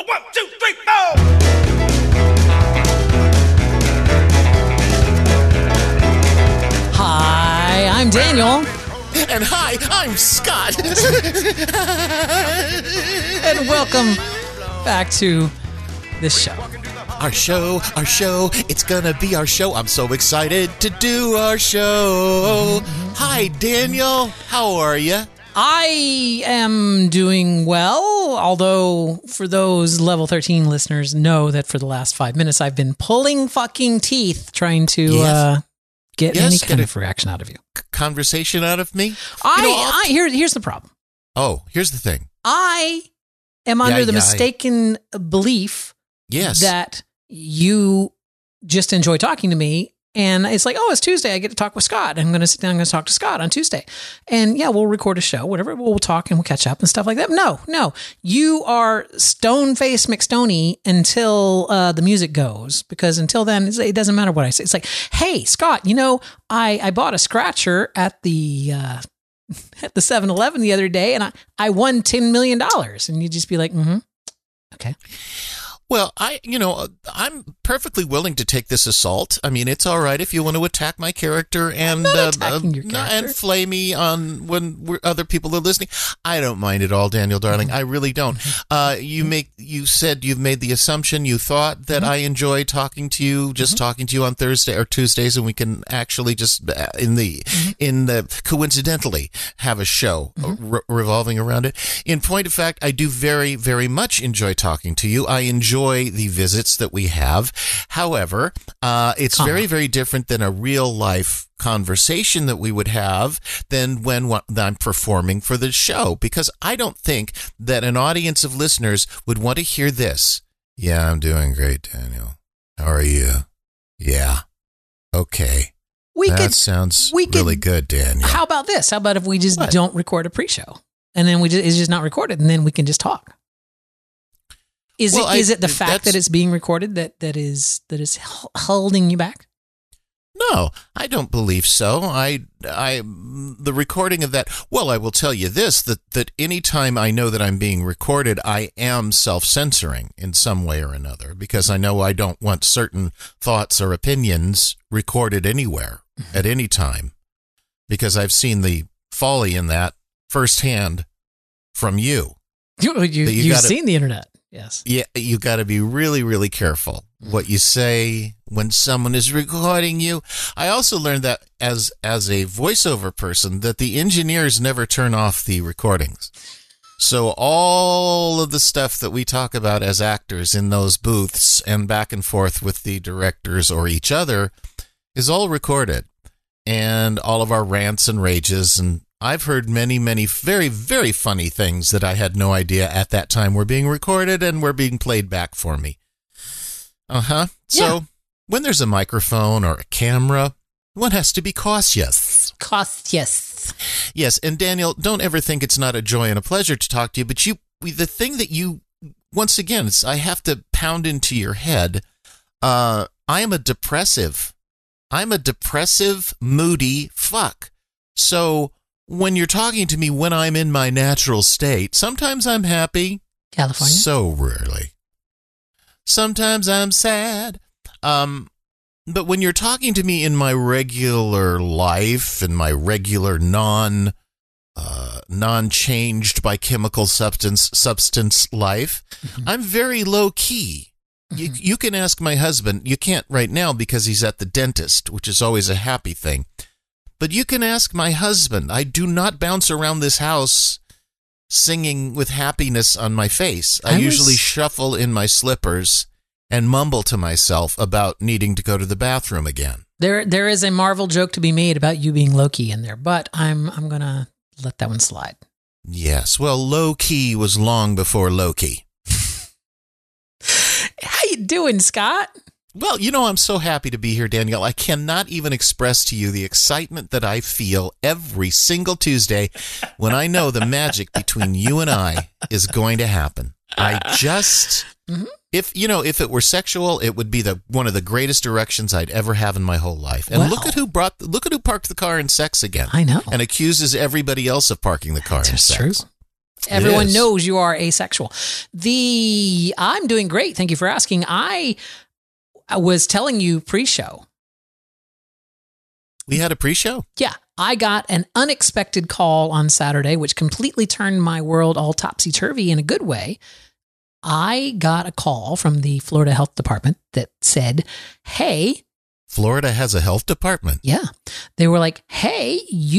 1, 2, 3, 4. Hi, I'm Daniel. And hi, I'm Scott. And welcome back to this show. Our show, it's gonna be our show. I'm so excited to do our show. Hi, Daniel. How are you? I am doing well, although for those level 13 listeners know that for the last 5 minutes I've been pulling fucking teeth trying to get any kind of reaction out of you. Conversation out of me? Here's the problem. Oh, here's the thing. I am under the mistaken belief that you just enjoy talking to me. And it's like, oh, it's Tuesday. I get to talk with Scott. I'm going to sit down and I'm going to talk to Scott on Tuesday. And yeah, we'll record a show, whatever. We'll talk and we'll catch up and stuff like that. No. You are stone-faced McStoney until the music goes. Because until then, it doesn't matter what I say. It's like, hey, Scott, I bought a scratcher at the 7-Eleven the other day and I won $10 million. And you just be like, okay. Well, I'm perfectly willing to take this assault. I mean, it's all right if you want to attack my character and and flay me on when other people are listening. I don't mind at all, Daniel, darling. I really don't. You said you've made the assumption. You thought that I enjoy talking to you, just talking to you on Thursday or Tuesdays, and we can actually just coincidentally have a show revolving around it. In point of fact, I do very, very much enjoy talking to you. I enjoy the visits that we have. However, it's very, very different than a real life conversation that we would have than when I'm performing for the show, because I don't think that an audience of listeners would want to hear this. Yeah, I'm doing great, Daniel. How are you? Yeah. Okay. Sounds really good, Daniel. How about this? How about if we just don't record a pre-show and then it's just not recorded and then we can just talk? Is it the fact that it's being recorded that is holding you back? No, I don't believe so. The recording of that. Well, I will tell you this: that anytime I know that I'm being recorded, I am self-censoring in some way or another, because I know I don't want certain thoughts or opinions recorded anywhere at any time, because I've seen the folly in that firsthand from you. You've seen the internet. Yes. Yeah, you got to be really, really careful what you say when someone is recording you. I also learned that as a voiceover person, that the engineers never turn off the recordings. So all of the stuff that we talk about as actors in those booths and back and forth with the directors or each other is all recorded, and all of our rants and rages. And I've heard many, many very, very funny things that I had no idea at that time were being recorded and were being played back for me. So when there's a microphone or a camera, one has to be cautious. Yes, and Daniel, don't ever think it's not a joy and a pleasure to talk to you, but the thing that you, once again, I have to pound into your head, I'm a depressive, moody fuck. So when you're talking to me when I'm in my natural state, sometimes I'm happy. California. So rarely. Sometimes I'm sad. But when you're talking to me in my regular life, in my regular non-changed by chemical substance life, I'm very low key. You can ask my husband. You can't right now because he's at the dentist, which is always a happy thing. But you can ask my husband. I do not bounce around this house singing with happiness on my face. I usually shuffle in my slippers and mumble to myself about needing to go to the bathroom again. There is a Marvel joke to be made about you being low-key in there, but I'm going to let that one slide. Yes, well, low-key was long before Loki. How you doing, Scott? Well, I'm so happy to be here, Danielle. I cannot even express to you the excitement that I feel every single Tuesday when I know the magic between you and I is going to happen. I just, if it were sexual, it would be one of the greatest erections I'd ever have in my whole life. And look at who parked the car in sex again. I know. And accuses everybody else of parking the car in sex. True. Everyone knows you are asexual. I'm doing great. Thank you for asking. I was telling you pre-show. We had a pre-show? Yeah. I got an unexpected call on Saturday, which completely turned my world all topsy-turvy in a good way. I got a call from the Florida Health Department that said, hey. Florida has a health department? Yeah. They were like, hey,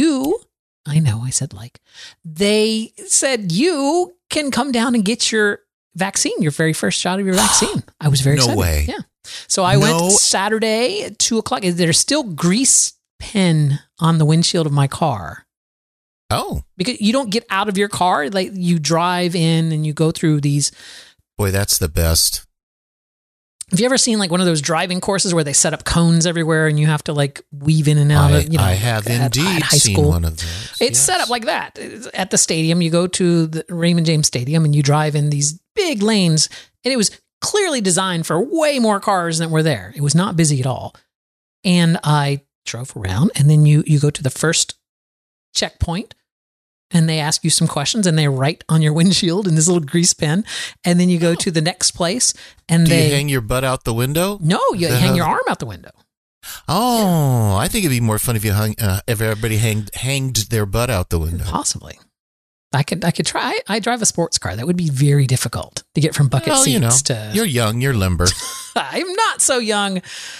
I know, I said like. They said you can come down and get your vaccine, your very first shot of your vaccine. I was very excited. No way. Yeah. So I went Saturday at 2:00. There's still grease pen on the windshield of my car. Oh. Because you don't get out of your car. Like you drive in and you go through these. Boy, that's the best. Have you ever seen like one of those driving courses where they set up cones everywhere and you have to like weave in and out of, I have indeed seen one of those. It's set up like that. At the stadium, you go to the Raymond James Stadium and you drive in these big lanes, and it was clearly designed for way more cars than were there. It was not busy at all. And I drove around, and then you go to the first checkpoint, and they ask you some questions, and they write on your windshield in this little grease pen. And then you go to the next place, and Do you hang your butt out the window? No, you hang your arm out the window. Oh, yeah. I think it'd be more fun if you if everybody hanged their butt out the window. Possibly. I could try. I drive a sports car. That would be very difficult to get from bucket seats to. You're young. You're limber. I'm not so young,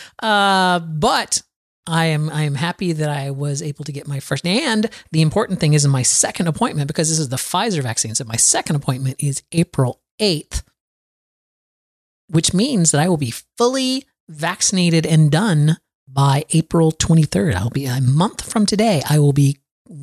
but I am happy that I was able to get my first. And the important thing is in my second appointment, because this is the Pfizer vaccine. So my second appointment is April 8th, which means that I will be fully vaccinated and done by April 23rd. I'll be a month from today. I will be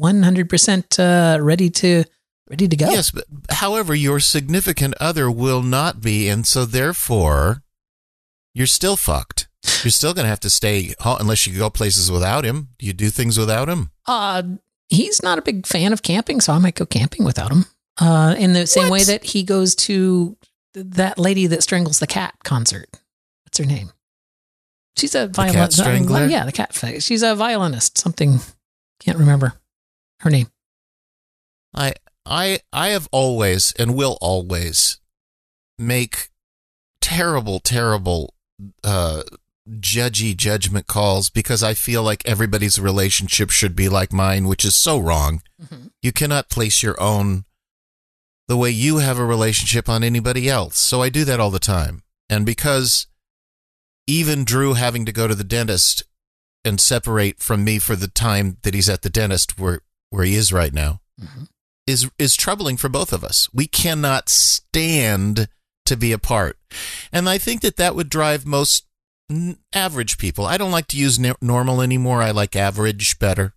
100% ready to go. Yes, but however, your significant other will not be, and so therefore, you're still fucked. You're still going to have to stay home unless you go places without him. Do you do things without him? He's not a big fan of camping, so I might go camping without him. In the same way that he goes to that lady that strangles the cat concert. What's her name? She's a violinist. The cat strangler? Yeah, the cat. She's a violinist. Something, can't remember her name. I have always and will always make terrible judgy judgment calls because I feel like everybody's relationship should be like mine, which is so wrong. Mm-hmm. You cannot place the way you have a relationship on anybody else. So I do that all the time. And because even Drew having to go to the dentist and separate from me for the time that he's at the dentist where he is right now, mm-hmm. is troubling for both of us. We cannot stand to be apart. And I think that would drive most average people. I don't like to use normal anymore. I like average better.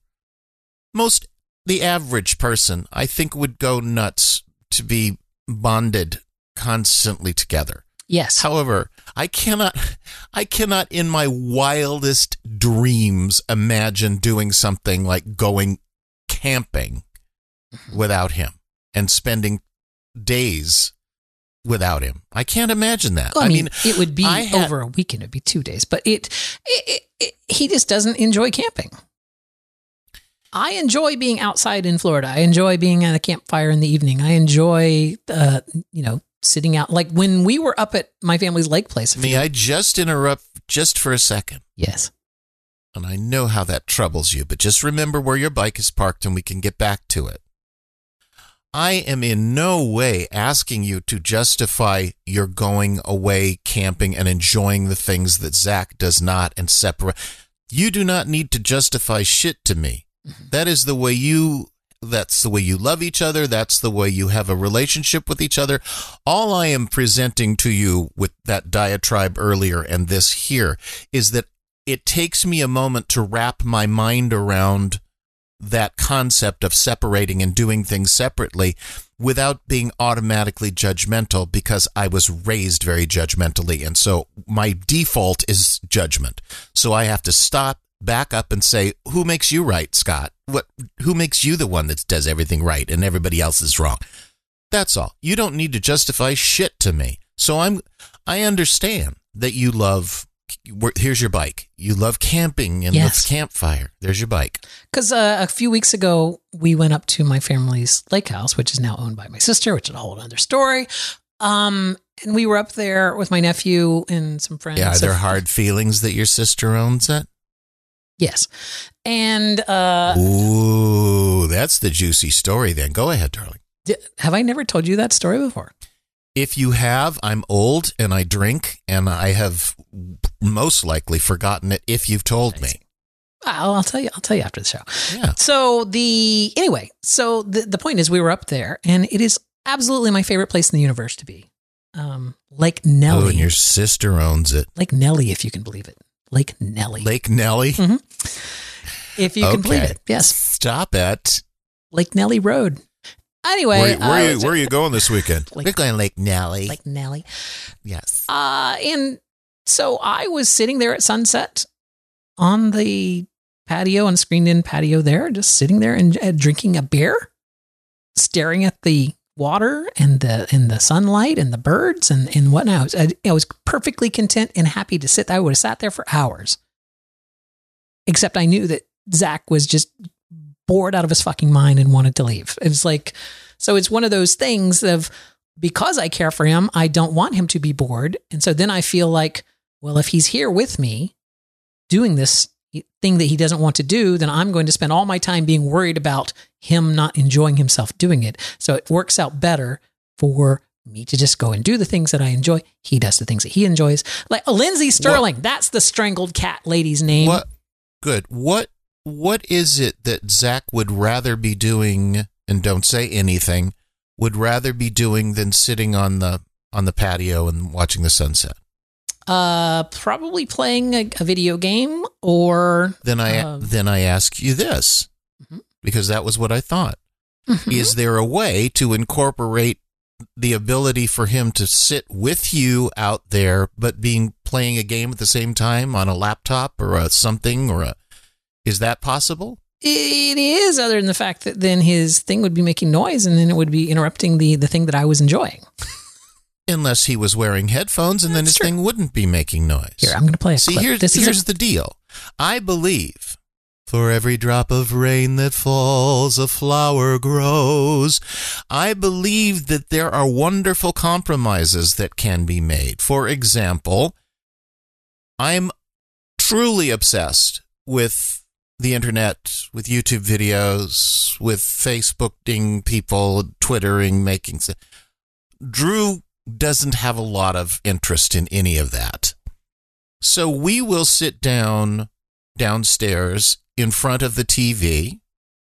The average person, I think, would go nuts to be bonded constantly together. Yes. However, I cannot in my wildest dreams imagine doing something like going camping without him and spending days without him. I can't imagine that. Well, I mean, it would be over a weekend. It'd be 2 days, but he just doesn't enjoy camping. I enjoy being outside in Florida. I enjoy being at a campfire in the evening. I enjoy, sitting out. Like when we were up at my family's lake place. May I just interrupt just for a second? Yes. And I know how that troubles you, but just remember where your bike is parked and we can get back to it. I am in no way asking you to justify your going away camping and enjoying the things that Zach does not and separate. You do not need to justify shit to me. That is the way that's the way you love each other. That's the way you have a relationship with each other. All I am presenting to you with that diatribe earlier and this here is that it takes me a moment to wrap my mind around that concept of separating and doing things separately without being automatically judgmental, because I was raised very judgmentally. And so my default is judgment. So I have to stop, back up and say, who makes you right, Scott? Who makes you the one that does everything right and everybody else is wrong? That's all. You don't need to justify shit to me. So I understand that you love Here's your bike. You love camping and the campfire. There's your bike. Because a few weeks ago, we went up to my family's lake house, which is now owned by my sister, which is a whole other story. And we were up there with my nephew and some friends. Yeah, are there hard feelings that your sister owns it? Yes. And ooh, that's the juicy story then. Go ahead, darling. Have I never told you that story before? If you have, I'm old and I drink, and I have most likely forgotten it if you've told me. I'll tell you after the show. Yeah. So the point is we were up there, and it is absolutely my favorite place in the universe to be. Lake Nelly. Oh, and your sister owns it. Lake Nelly, if you can believe it. Lake Nelly. Lake Nelly? Mm-hmm. If you can believe it, yes. Stop it. Lake Nelly Road. Anyway. Where are you going this weekend? We're going to Lake Nelly. Lake Nelly. Yes. And so I was sitting there at sunset on the patio, on a screened-in patio there, just sitting there and drinking a beer, staring at the water and the sunlight and the birds and whatnot. I was perfectly content and happy to sit there. I would have sat there for hours. Except I knew that Zach was just bored out of his fucking mind and wanted to leave. It's like, so it's one of those things of, because I care for him, I don't want him to be bored. And so then I feel like, well, if he's here with me doing this thing that he doesn't want to do, then I'm going to spend all my time being worried about him not enjoying himself doing it. So it works out better for me to just go and do the things that I enjoy. He does the things that he enjoys. Like Lindsay Sterling, that's the strangled cat lady's name. What? Good. What is it that Zach would rather be doing, and don't say anything, would rather be doing than sitting on the patio and watching the sunset? Probably playing a video game, or then I ask you this, because that was what I thought. Mm-hmm. Is there a way to incorporate the ability for him to sit with you out there, but playing a game at the same time on a laptop or something, is that possible? It is, other than the fact that then his thing would be making noise, and then it would be interrupting the thing that I was enjoying. Unless he was wearing headphones, and then his thing wouldn't be making noise. Here, I'm going to play a clip. Here's the deal. I believe for every drop of rain that falls, a flower grows. I believe that there are wonderful compromises that can be made. For example, I'm truly obsessed with the internet, with YouTube videos, with Facebooking people, Twittering, making... Drew doesn't have a lot of interest in any of that. So we will sit downstairs in front of the TV.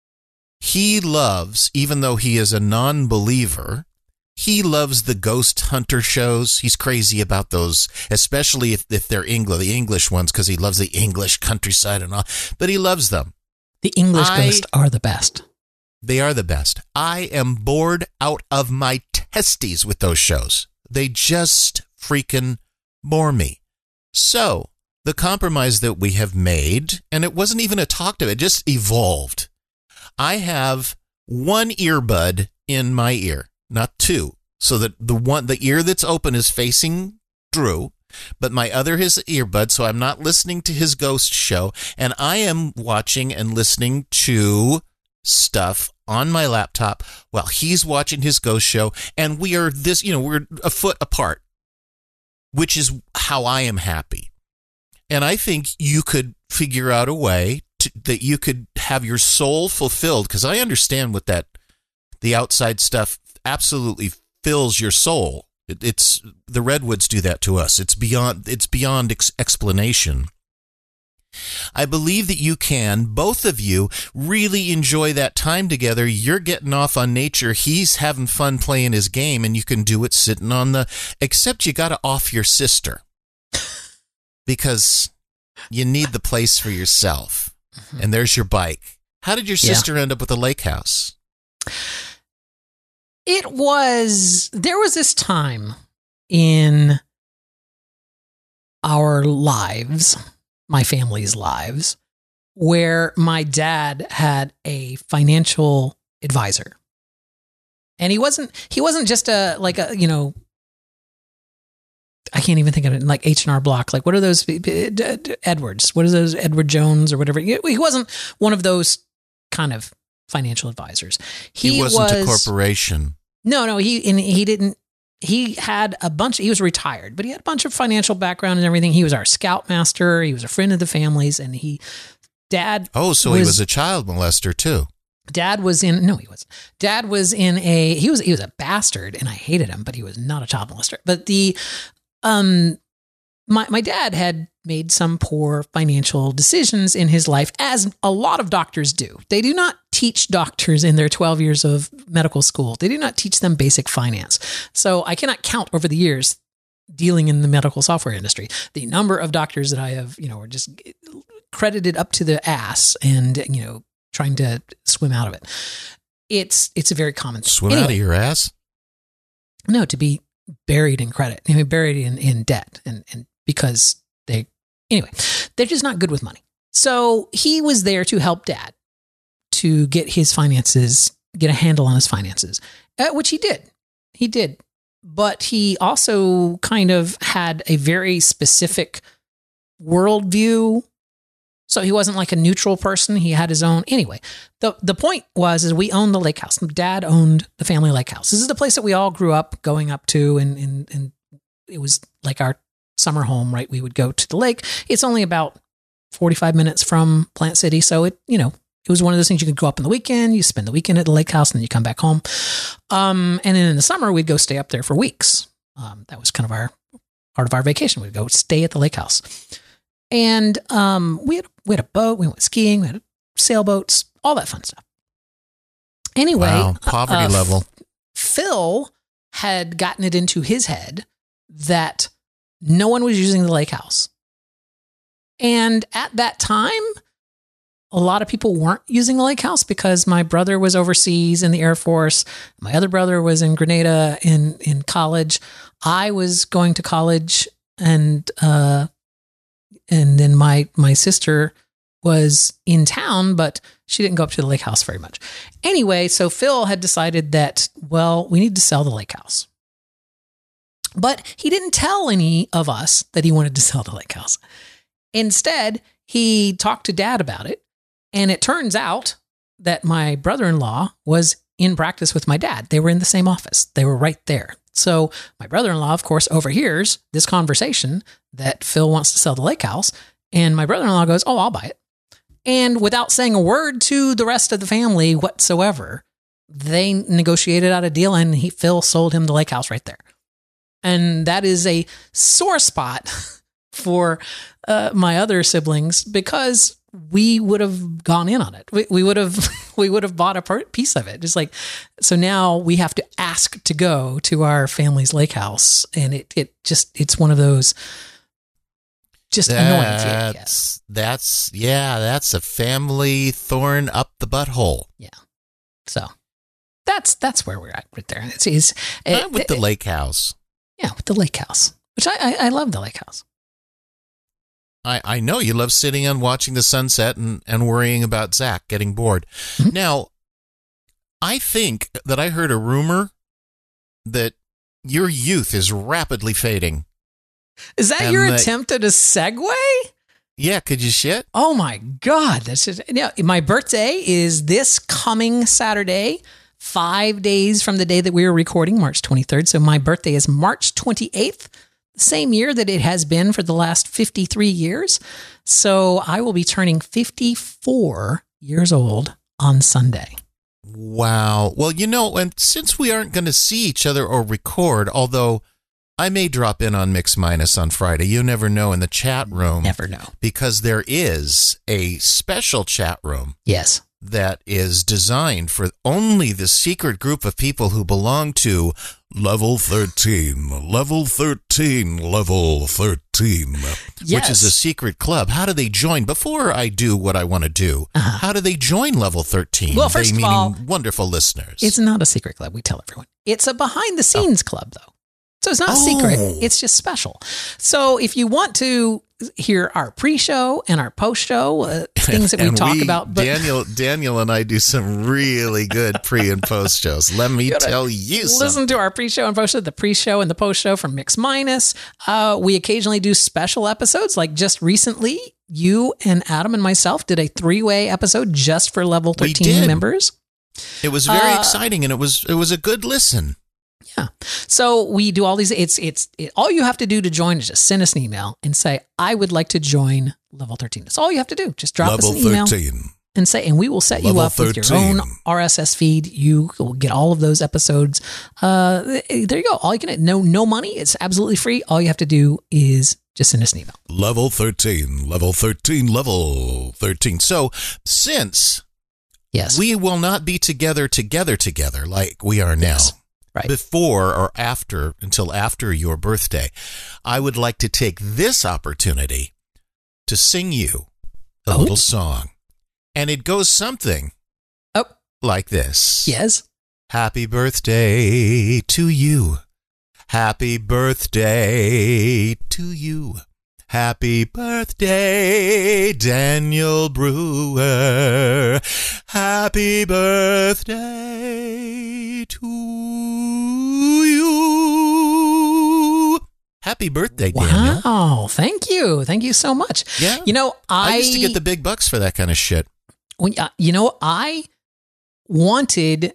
He loves, even though he is a non-believer, he loves the ghost hunter shows. He's crazy about those, especially if they're the English ones, because he loves the English countryside and all, but he loves them. The English ghosts are the best. They are the best. I am bored out of my testes with those shows. They just freaking bore me. So the compromise that we have made, and it wasn't even a talk to it just evolved. I have one earbud in my ear, not two. So that the ear that's open is facing Drew, but my other is earbud, so I'm not listening to his ghost show, and I am watching and listening to stuff on my laptop while he's watching his ghost show, and we're a foot apart, which is how I am happy. And I think you could figure out a way that you could have your soul fulfilled, because I understand what the outside stuff absolutely fills your soul. It's the redwoods do that to us. It's beyond explanation. I believe that you can, both of you, really enjoy that time together. You're getting off on nature. He's having fun playing his game, and you can do it sitting except you got to off your sister, because you need the place for yourself. Mm-hmm. And there's your bike. How did your sister end up with a lake house? There was this time in our lives, my family's lives, where my dad had a financial advisor. And he wasn't just I I can't even think of it, like H&R Block. Like, what are those Edwards? What are those Edward Jones or whatever? He wasn't one of those kind of financial advisors. He wasn't a corporation. No, he didn't. He had a bunch. He was retired, but he had a bunch of financial background and everything. He was our scoutmaster. He was a friend of the family's, and Dad. Oh, so he was a child molester too. Dad was in. No, he wasn't. Dad was in a. He was a bastard, and I hated him, but he was not a child molester. But my dad had made some poor financial decisions in his life, as a lot of doctors do. They do not teach doctors in their 12 years of medical school. They do not teach them basic finance. So I cannot count over the years dealing in the medical software industry the number of doctors that I have, were just credited up to the ass and, trying to swim out of it. It's a very common thing. Swim out of your ass? No, to be buried in credit. Buried in debt. And because they're just not good with money. So he was there to help Dad to get his finances, get a handle on his finances, which he did. He did. But he also kind of had a very specific worldview. So he wasn't like a neutral person. He had his own. Anyway, the point is we owned the lake house. Dad owned the family lake house. This is the place that we all grew up going up to. And it was like our summer home, right? We would go to the lake. It's only about 45 minutes from Plant City. So it was one of those things you could go up on the weekend. You spend the weekend at the lake house and then you come back home. And then in the summer, we'd go stay up there for weeks. That was kind of part of our vacation. We'd go stay at the lake house. And we had a boat. We went skiing. We had sailboats, all that fun stuff. Anyway, wow, poverty level. Phil had gotten it into his head that no one was using the lake house. And at that time, a lot of people weren't using the lake house because my brother was overseas in the Air Force. My other brother was in Grenada in college. I was going to college, and then my sister was in town, but she didn't go up to the lake house very much. Anyway, so Phil had decided that, we need to sell the lake house. But he didn't tell any of us that he wanted to sell the lake house. Instead, he talked to Dad about it. And it turns out that my brother-in-law was in practice with my dad. They were in the same office. They were right there. So my brother-in-law, of course, overhears this conversation that Phil wants to sell the lake house. And my brother-in-law goes, "Oh, I'll buy it." And without saying a word to the rest of the family whatsoever, they negotiated out a deal, and Phil sold him the lake house right there. And that is a sore spot for my other siblings, because we would have gone in on it. We would have bought a piece of it. It's like, so now we have to ask to go to our family's lake house, and it's one of those just annoying things. That's a family thorn up the butthole. Yeah. So that's where we're at right there. With the lake house. Yeah, with the lake house, which I love the lake house. I know you love sitting and watching the sunset and worrying about Zach getting bored. Mm-hmm. Now, I think that I heard a rumor that your youth is rapidly fading. Is that your attempt at a segue? Yeah, could you shit? Oh my God. That's just, my birthday is this coming Saturday, 5 days from the day that we were recording, March 23rd. So my birthday is March 28th. Same year that it has been for the last 53 years. So I will be turning 54 years old on Sunday. Wow. Well, and since we aren't going to see each other or record, although I may drop in on Mix Minus on Friday, you never know, in the chat room. Never know. Because there is a special chat room. Yes. That is designed for only the secret group of people who belong to Level 13, Level 13, Level 13, yes. Which is a secret club. How do they join? Before I do what I want to do, how do they join Level 13? Well, first of all, wonderful listeners. It's not a secret club. We tell everyone. It's a behind-the-scenes club, though. So it's not secret. It's just special. So if you want to hear our pre-show and our post-show, things that we talk about. But Daniel and I do some really good pre and post shows. Let me tell you something. Listen to our pre-show and post show, the pre-show and the post-show from Mix Minus. We occasionally do special episodes, like just recently, you and Adam and myself did a 3-way episode just for Level 13 members. It was very exciting, and it was a good listen. Yeah. So we do all these. All you have to do to join is just send us an email and say, I would like to join Level 13. That's all you have to do. Just drop us an email and say, and we will set you up with your own RSS feed. You will get all of those episodes. There you go. All you can, no money. It's absolutely free. All you have to do is just send us an email. Level 13, Level 13, Level 13. So since we will not be together like we are now. Yes. Right. Before or after, until after your birthday, I would like to take this opportunity to sing you a little song. And it goes something like this. Yes. Happy birthday to you. Happy birthday to you. Happy birthday, Daniel Brewer. Happy birthday to you. Happy birthday, Daniel. Wow. Thank you. Thank you so much. Yeah. I used to get the big bucks for that kind of shit. I wanted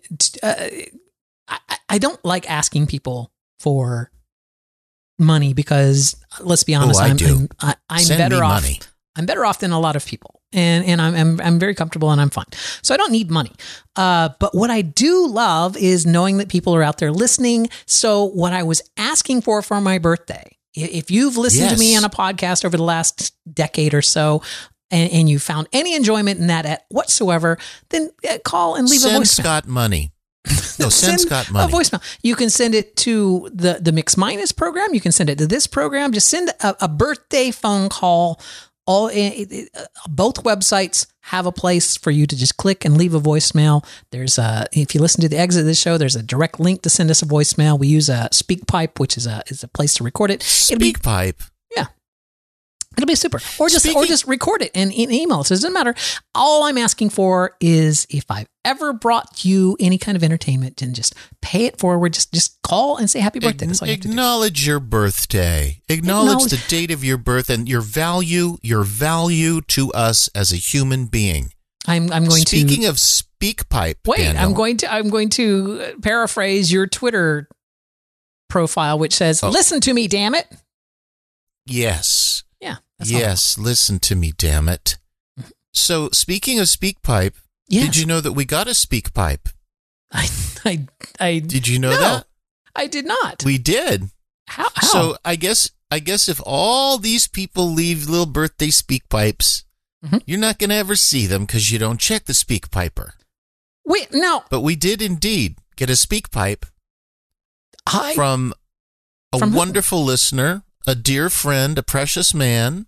I don't like asking people for money because, let's be honest, I'm better off. Money. I'm better off than a lot of people, and I'm very comfortable and I'm fine. So I don't need money. But what I do love is knowing that people are out there listening. So what I was asking for my birthday, if you've listened to me on a podcast over the last decade or so, and you found any enjoyment in that at whatsoever, then call and leave a voicemail. Send Scott money. No, send Scott money. A voicemail. You can send it to the Mix Minus program. You can send it to this program. Just send a birthday phone call. Both websites have a place for you to just click and leave a voicemail. There's if you listen to the exit of this show, there's a direct link to send us a voicemail. We use a SpeakPipe, which is a place to record it. SpeakPipe. Yeah. It'll be super. Or just record it and email it. So it doesn't matter. All I'm asking for is if I've ever brought you any kind of entertainment, and just pay it forward. Just call and say happy birthday. That's all you have to do. Acknowledge your birthday. Acknowledge the date of your birth and your value to us as a human being. I'm going to. Speaking of SpeakPipe, wait, Daniel, I'm going to paraphrase your Twitter profile, which says, "Listen to me, damn it." Yes. Yeah. Yes, listen to me, damn it. So, speaking of SpeakPipe, did you know that we got a SpeakPipe? I did you know that? I did not. We did. How? So, I guess if all these people leave little birthday SpeakPipes, you're not going to ever see them because you don't check the SpeakPiper. Wait, no. But we did indeed get a SpeakPipe from a wonderful listener, a dear friend, a precious man.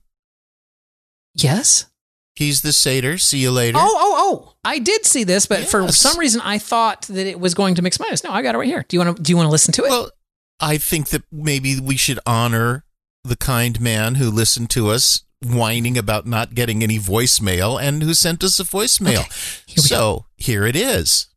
Yes. He's the satyr. See you later. Oh! I did see this, but for some reason I thought that it was going to Mix Minus. No, I got it right here. Do you want to listen to it? Well, I think that maybe we should honor the kind man who listened to us whining about not getting any voicemail and who sent us a voicemail. Okay. Here it is.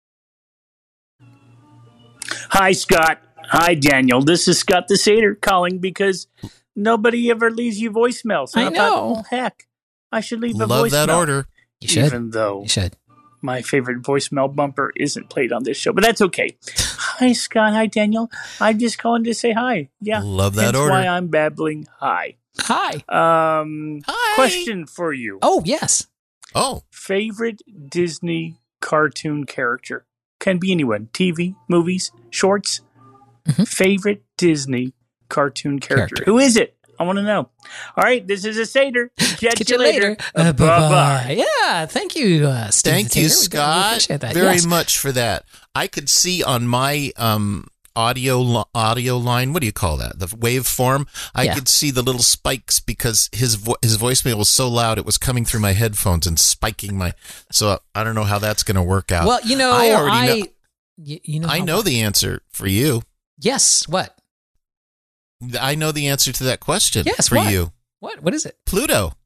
Hi, Scott. Hi, Daniel. This is Scott the Satyr calling because nobody ever leaves you voicemails. I know. Thought, heck, I should leave a voicemail. Love that order. You should. Even though you should. My favorite voicemail bumper isn't played on this show, but that's okay. Hi, Scott. Hi, Daniel. I'm just calling to say hi. Yeah. Love that order. That's why I'm babbling. Hi. Hi. Hi. Question for you. Oh, yes. Oh. Favorite Disney cartoon character. Can be anyone. TV, movies, shorts. Favorite Disney cartoon character. Who is it? I want to know. All right, this is a Satyr. Catch you later. Bye-bye. Yeah, thank you, Steve. Thank you, Scott, very much for that. I could see on my audio line, what do you call that? The waveform. I could see the little spikes because his voicemail was so loud it was coming through my headphones and spiking my. So I don't know how that's going to work out. Well, I know the answer for you. Yes. What? I know the answer to that question. Yes. For you. What is it? Pluto.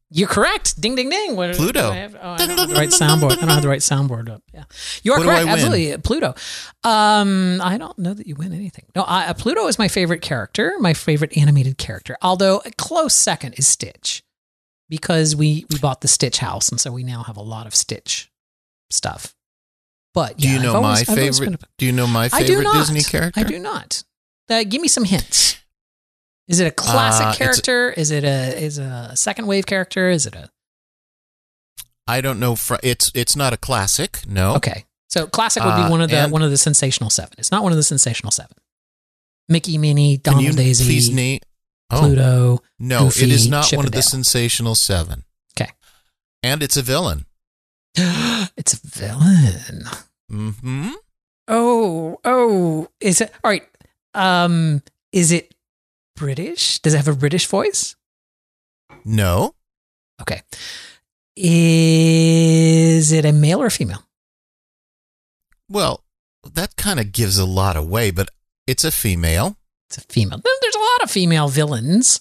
You're correct. Ding, ding, ding. Pluto. I don't have the right soundboard. I don't have the right soundboard up. Yeah, you are correct. Absolutely, Pluto. I don't know that you win anything. No, Pluto is my favorite character, my favorite animated character. Although a close second is Stitch, because we bought the Stitch house, and so we now have a lot of Stitch stuff. But do you know my favorite? Do you know my favorite Disney character? I do not. Give me some hints. Is it a classic character? Is it a second wave character? Is it a? I don't know. It's not a classic. No. Okay, so classic would be one of the Sensational Seven. It's not one of the Sensational Seven. Mickey, Minnie, Donald, Daisy, please Pluto. No, Goofy, it is not Chip one and of the Dale. Sensational Seven. Okay, and it's a villain. It's a villain. Mm-hmm. Oh, is it all right? Is it British? Does it have a British voice? No. Okay. Is it a male or a female? Well, that kind of gives a lot away, but it's a female. It's a female. There's a lot of female villains.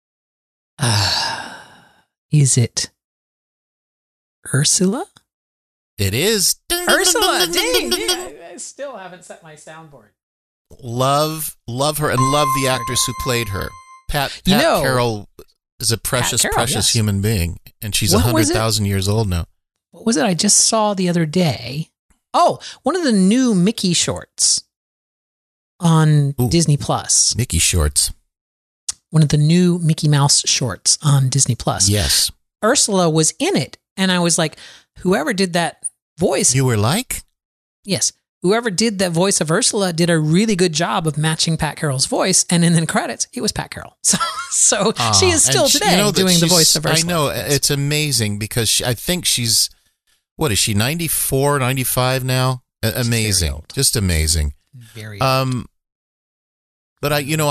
Is it Ursula? It is. Ursula, dang. I still haven't set my soundboard. Love her, and love the actress who played her. Pat Carroll is a precious human being, and she's 100,000 years old now. What was it I just saw the other day? Oh, one of the new Mickey shorts on Disney Plus. Mickey shorts. One of the new Mickey Mouse shorts on Disney Plus. Yes. Ursula was in it, and I was like, whoever did that voice. You were like? Yes. Whoever did that voice of Ursula did a really good job of matching Pat Carroll's voice, and in the credits, it was Pat Carroll. So she is still today doing the voice of Ursula. I know, it's amazing because I think she's, what is she, 94, 95 now? Amazing, just amazing. Very old. But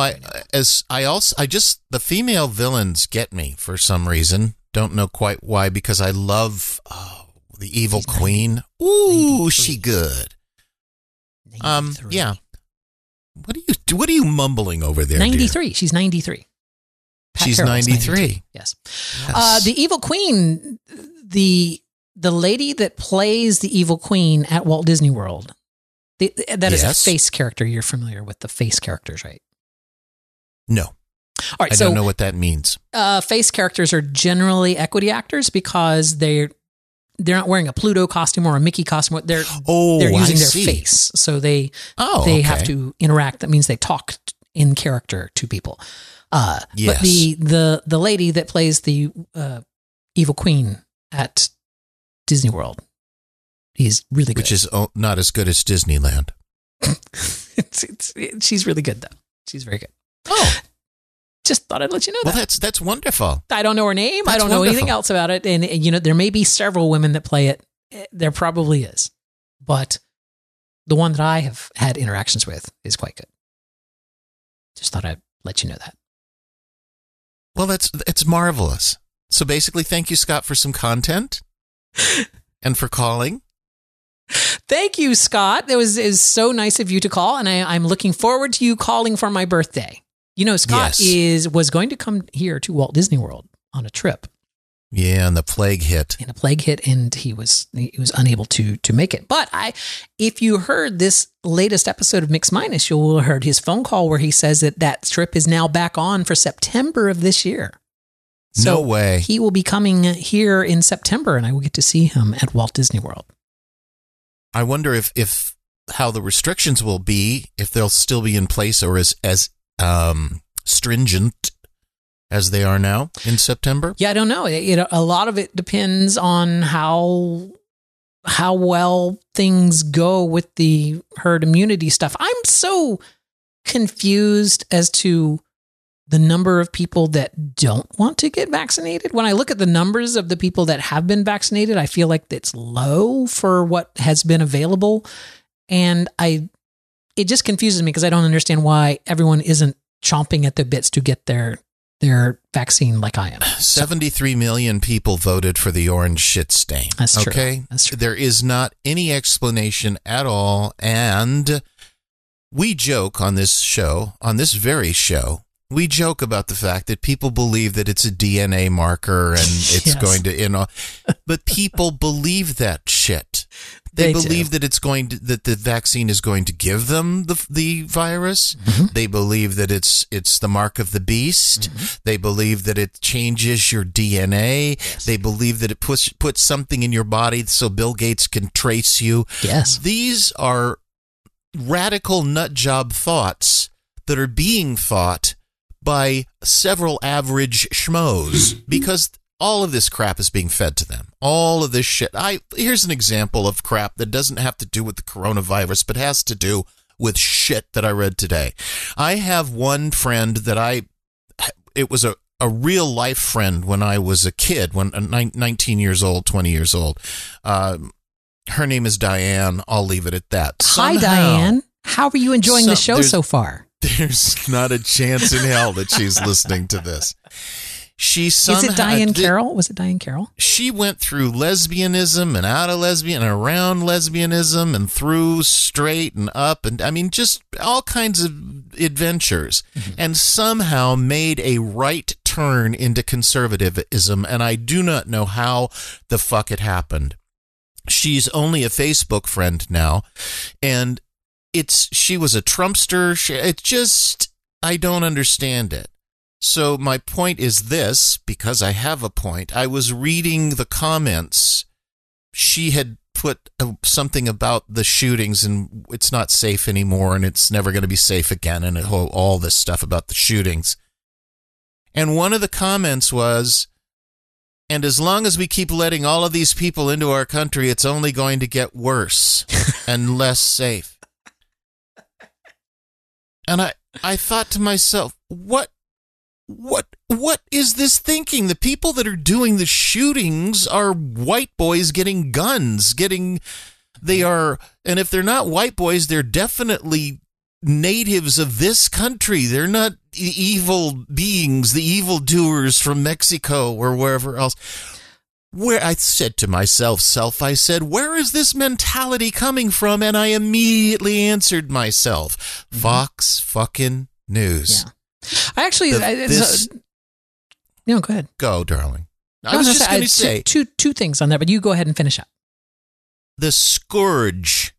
the female villains get me for some reason. Don't know quite why, because I love the Evil Queen. Ooh, she good. 93. Yeah. What are you mumbling over there? 93. Dear? She's 93. She's 93. Yes. The Evil Queen, the lady that plays the Evil Queen at Walt Disney World. That is a face character. You're familiar with the face characters, right? No. All right. I don't know what that means. Face characters are generally equity actors because they're not wearing a Pluto costume or a Mickey costume. They're using their face. So they have to interact. That means they talk in character to people. Yes. But the lady that plays the Evil Queen at Disney World is really good. Which is not as good as Disneyland. She's really good, though. She's very good. Oh. Just thought I'd let you know that. Well, that's wonderful. I don't know her name. I don't know anything else about it. And, there may be several women that play it. There probably is. But the one that I have had interactions with is quite good. Just thought I'd let you know that. Well, it's marvelous. So basically, thank you, Scott, for some content and for calling. Thank you, Scott. It was so nice of you to call. And I'm looking forward to you calling for my birthday. Scott was going to come here to Walt Disney World on a trip. Yeah, and the plague hit. And he was unable to make it. But if you heard this latest episode of Mix Minus, you'll have heard his phone call where he says that trip is now back on for September of this year. So no way. He will be coming here in September, and I will get to see him at Walt Disney World. I wonder if how the restrictions will be, if they'll still be in place or as stringent as they are now in September? Yeah, I don't know. A lot of it depends on how well things go with the herd immunity stuff. I'm so confused as to the number of people that don't want to get vaccinated. When I look at the numbers of the people that have been vaccinated, I feel like it's low for what has been available. And it just confuses me because I don't understand why everyone isn't chomping at the bits to get their vaccine like I am. 73 million people voted for the orange shit stain. That's true. Okay? That's true. There is not any explanation at all. And we joke on this very show, We joke about the fact that people believe that it's a DNA marker and it's going to, but people believe that shit. They believe that that the vaccine is going to give them the virus. Mm-hmm. They believe that it's the mark of the beast. Mm-hmm. They believe that it changes your DNA. Yes. They believe that it puts something in your body so Bill Gates can trace you. Yes. These are radical nut job thoughts that are being thought by several average schmoes because all of this crap is being fed to them. All of this shit. Here's an example of crap that doesn't have to do with the coronavirus, but has to do with shit that I read today. I have one friend that it was a real life friend when I was a kid, when 19 years old, 20 years old. Her name is Diane. I'll leave it at that. Hi, Diane. How are you enjoying the show so far? There's not a chance in hell that she's listening to this. Is it Diane Carroll? Was it Diane Carroll? She went through lesbianism and out of lesbian and around lesbianism and through straight and up and just all kinds of adventures, and somehow made a right turn into conservatism, and I do not know how the fuck it happened. She's only a Facebook friend now, and she was a Trumpster. I don't understand it. So my point is this, because I have a point. I was reading the comments. She had put something about the shootings and it's not safe anymore and it's never going to be safe again and all this stuff about the shootings. And one of the comments was, and as long as we keep letting all of these people into our country, it's only going to get worse and less safe. And I thought to myself, what is this thinking? The people that are doing the shootings are white boys getting guns, and if they're not white boys, they're definitely natives of this country. They're not evil beings, the evildoers from Mexico or wherever else. Where I said to myself, where is this mentality coming from? And I immediately answered myself, Fox fucking News. Yeah. I actually, no, go ahead. Go, darling. I was just going to say two things on that, but you go ahead and finish up. The scourge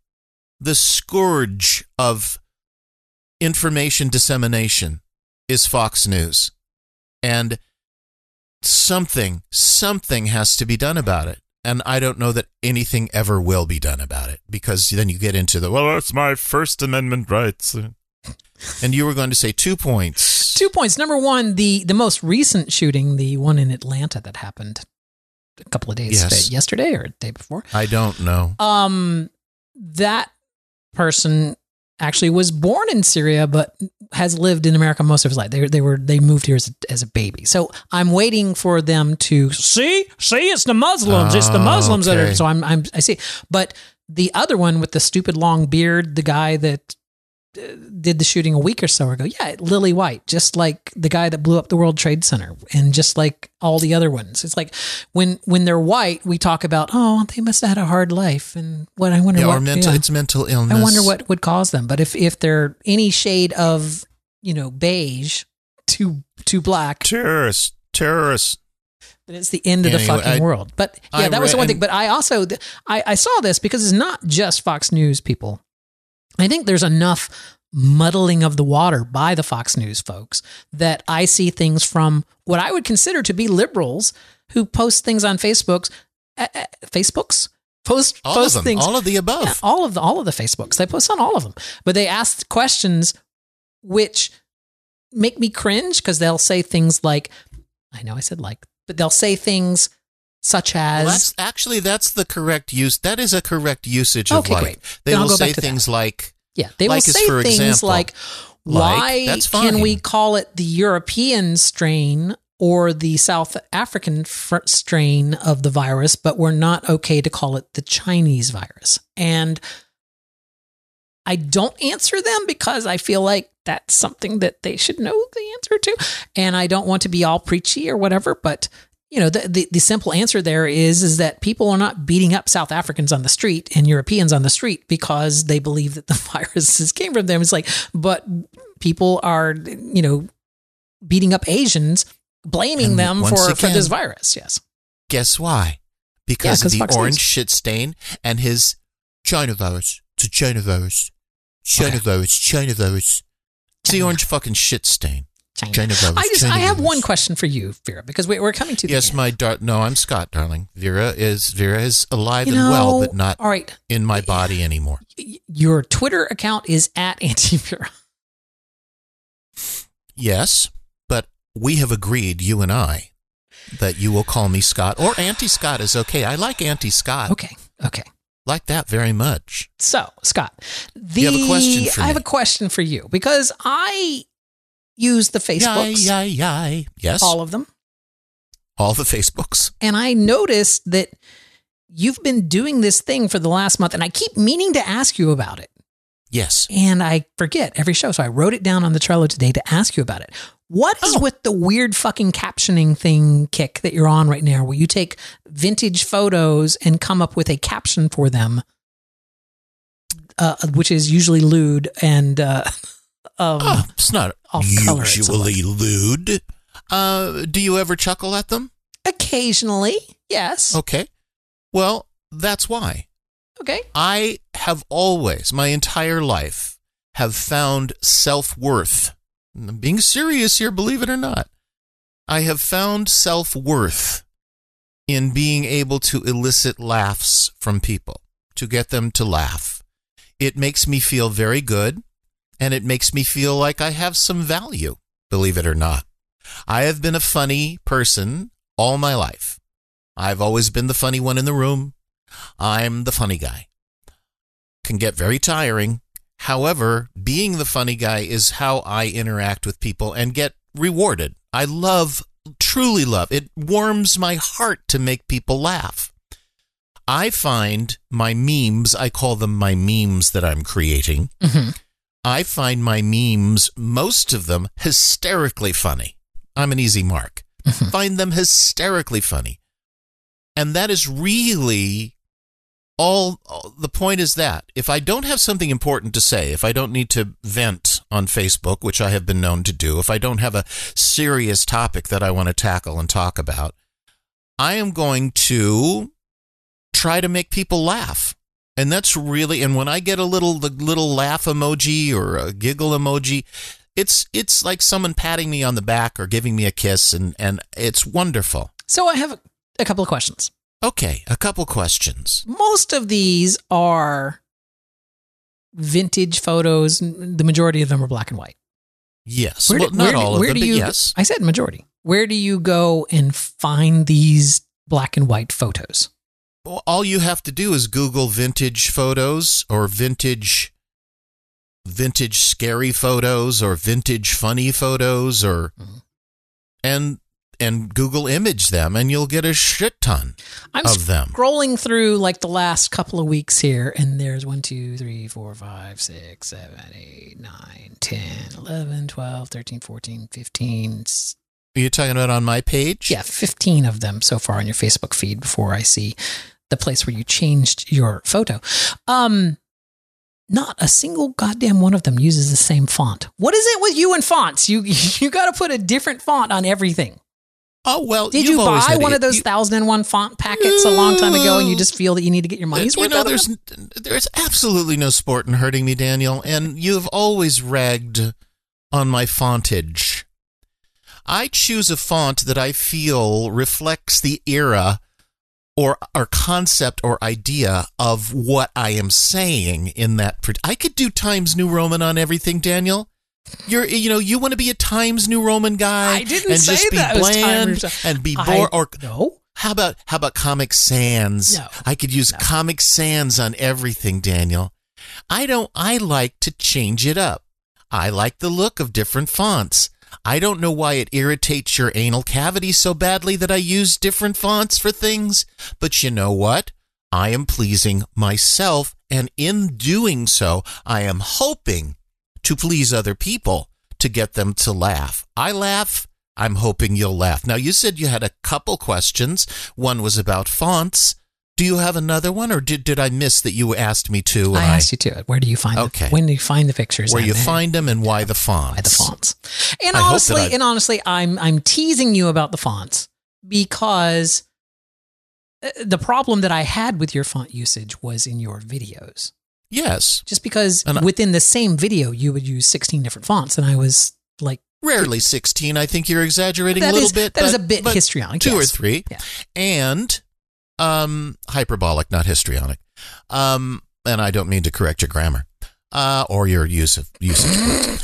of information dissemination is Fox News, and something has to be done about it. And I don't know that anything ever will be done about it, because then you get into that's my First Amendment rights. And you were going to say 2 points. 2 points. Number one, the most recent shooting, the one in Atlanta that happened a couple of days yesterday or the day before. I don't know. That person actually was born in Syria, but has lived in America most of his life. They moved here as a baby. So I'm waiting for them to see it's the Muslims. It's the Muslims that are. So I see. But the other one with the stupid long beard, the guy that did the shooting a week or so ago. Yeah, Lily White, just like the guy that blew up the World Trade Center, and just like all the other ones. It's like when they're white, we talk about, they must have had a hard life, and it's mental illness. I wonder what would cause them. But if they're any shade of beige to black, terrorists. Then it's the end of the fucking world. But yeah, that was the one thing. But I also I saw this because it's not just Fox News people. I think there's enough muddling of the water by the Fox News folks that I see things from what I would consider to be liberals who post things on Facebooks, post things, all of the above, all of the Facebooks. They post on all of them, but they ask questions which make me cringe because they'll say things like, I know I said but they'll say things such as... that's the correct use. that is a correct usage of like. Great. They will say things like... Yeah, they will say things like, why can we call it the European strain or the South African strain of the virus, but we're not okay to call it the Chinese virus? And I don't answer them because I feel like that's something that they should know the answer to. And I don't want to be all preachy or whatever, but... the simple answer there is that people are not beating up South Africans on the street and Europeans on the street because they believe that the viruses came from them. It's like, but people are, beating up Asians, blaming them for this virus. Yes. Guess why? Because of the orange shit stain and his China virus. It's a China virus. China virus. It's the orange fucking shit stain. China virus. I have one question for you, Vera, because we're coming to the end. No, I'm Scott, darling. Vera is alive and well, but not in my body anymore. Your Twitter account is @AntiVera. Yes, but we have agreed, you and I, that you will call me Scott, or Auntie Scott is okay. I like Auntie Scott. Okay. Like that very much. So, Scott, you have a question for me? I have a question for you because I use the Facebooks. Yes. All of them. All the Facebooks. And I noticed that you've been doing this thing for the last month, and I keep meaning to ask you about it. Yes. And I forget every show, so I wrote it down on the Trello today to ask you about it. What is with the weird fucking captioning thing kick that you're on right now, where you take vintage photos and come up with a caption for them, which is usually lewd and it's not usually lewd. Do you ever chuckle at them? Occasionally, yes. Okay. Well, that's why. Okay. I have always, my entire life, have found self-worth. I'm being serious here, believe it or not. I have found self-worth in being able to elicit laughs from people, to get them to laugh. It makes me feel very good, and it makes me feel like I have some value, believe it or not. I have been a funny person all my life. I've always been the funny one in the room. I'm the funny guy. Can get very tiring. However, being the funny guy is how I interact with people and get rewarded. I truly love. It warms my heart to make people laugh. I find my memes, I call them my memes that I'm creating. Mm-hmm. I find my memes, most of them, hysterically funny. I'm an easy mark. Mm-hmm. Find them hysterically funny. And that is really all the point is that if I don't have something important to say, if I don't need to vent on Facebook, which I have been known to do, if I don't have a serious topic that I want to tackle and talk about, I am going to try to make people laugh. And that's really, and when I get the little laugh emoji or a giggle emoji, it's like someone patting me on the back or giving me a kiss, and it's wonderful. So I have a couple of questions. Okay, a couple questions. Most of these are vintage photos. The majority of them are black and white. Yes, not all of them, but yes. I said majority. Where do you go and find these black and white photos? Well, all you have to do is Google vintage photos or vintage scary photos or vintage funny photos or and Google image them, and you'll get a shit ton of them. I'm scrolling through like the last couple of weeks here, and there's 1, 2, 3, 4, 5, 6, 7, 8, 9, 10, 11, 12, 13, 14, 15. Are you talking about on my page? Yeah, 15 of them so far on your Facebook feed before I see the place where you changed your photo. Not a single goddamn one of them uses the same font. What is it with you and fonts? You got to put a different font on everything. Oh, well, did you buy one of those 1001 font packets a long time ago and you just feel that you need to get your money's worth out of them? There's absolutely no sport in hurting me, Daniel, and you've always ragged on my fontage. I choose a font that I feel reflects the era or concept or idea of what I am saying in that. I could do Times New Roman on everything, Daniel. You want to be a Times New Roman guy? I didn't say just be that bland and be bored. Or no. How about Comic Sans? No. I could use Comic Sans on everything, Daniel. I like to change it up. I like the look of different fonts. I don't know why it irritates your anal cavity so badly that I use different fonts for things, but you know what? I am pleasing myself, and in doing so, I am hoping to please other people, to get them to laugh. I laugh. I'm hoping you'll laugh. Now, you said you had a couple questions. One was about fonts. Do you have another one, or did I miss that you asked me to? I asked you to. Where do you find them? When do you find the pictures? Where you find them and why the fonts? Why the fonts? And honestly, I'm teasing you about the fonts because the problem that I had with your font usage was in your videos. Yes. Just because within the same video, you would use 16 different fonts, and I was like... Rarely 16. I think you're exaggerating a little bit. That is a bit histrionic. 2 or 3. Yeah. And... hyperbolic, not histrionic. And I don't mean to correct your grammar, or your usage. In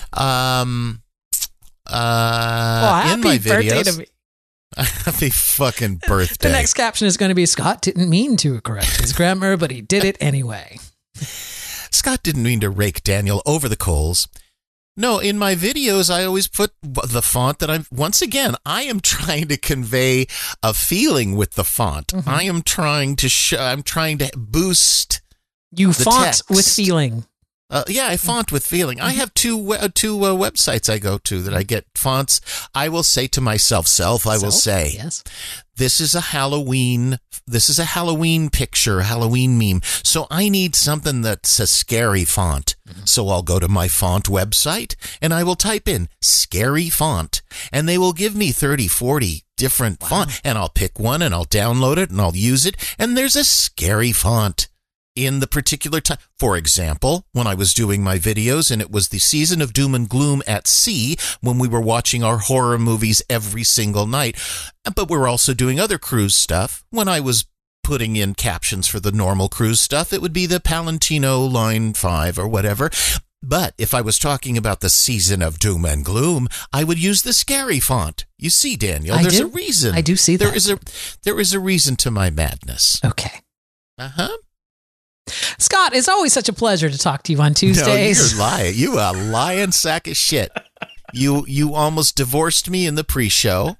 my videos, happy fucking birthday. The next caption is going to be, Scott didn't mean to correct his grammar, but he did it anyway. Scott didn't mean to rake Daniel over the coals. No, in my videos, I always put the font that I am trying to convey a feeling with the font. Mm-hmm. I'm trying to boost the font text. With feeling. I font with feeling. Mm-hmm. I have two websites I go to that I get fonts. I will say to myself, yes. This is a Halloween picture, Halloween meme. So I need something that's a scary font. Mm-hmm. So I'll go to my font website and I will type in scary font, and they will give me 30, 40 different font, and I'll pick one and I'll download it and I'll use it. And there's a scary font in the particular time. For example, when I was doing my videos and it was the season of doom and gloom at sea, when we were watching our horror movies every single night, but we're also doing other cruise stuff. When I was putting in captions for the normal cruise stuff, it would be the Palantino Line 5 or whatever. But if I was talking about the season of doom and gloom, I would use the scary font. You see, Daniel, there's a reason. I do see that. There is a reason to my madness. Okay. Uh-huh. Scott, it's always such a pleasure to talk to you on Tuesdays. No, you're lying. You a lying sack of shit. You almost divorced me in the pre-show.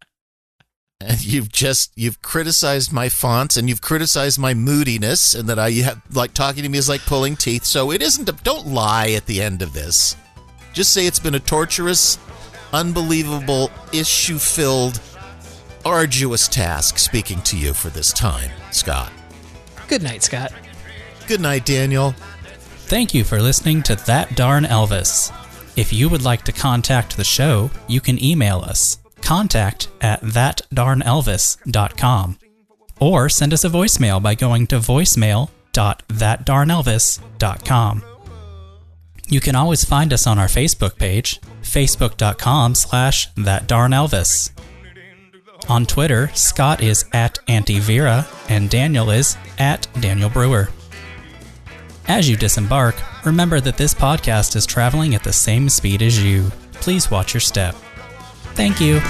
And you've criticized my fonts, and you've criticized my moodiness, and that I have, like, talking to me is like pulling teeth. So it isn't. Don't lie at the end of this. Just say it's been a torturous, unbelievable, issue-filled, arduous task speaking to you for this time, Scott. Good night, Scott. Good night, Daniel. Thank you for listening to That Darn Elvis. If you would like to contact the show, you can email us, contact@thatdarnelvis.com, or send us a voicemail by going to voicemail.thatdarnelvis.com. You can always find us on our Facebook page, facebook.com/thatdarnelvis. On Twitter, Scott is @AntiVera and Daniel is @DanielBrewer. As you disembark, remember that this podcast is traveling at the same speed as you. Please watch your step. Thank you.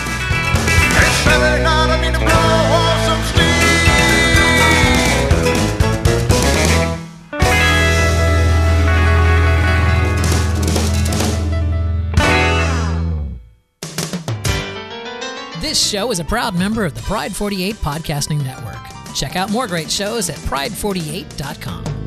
This show is a proud member of the Pride 48 Podcasting Network. Check out more great shows at pride48.com.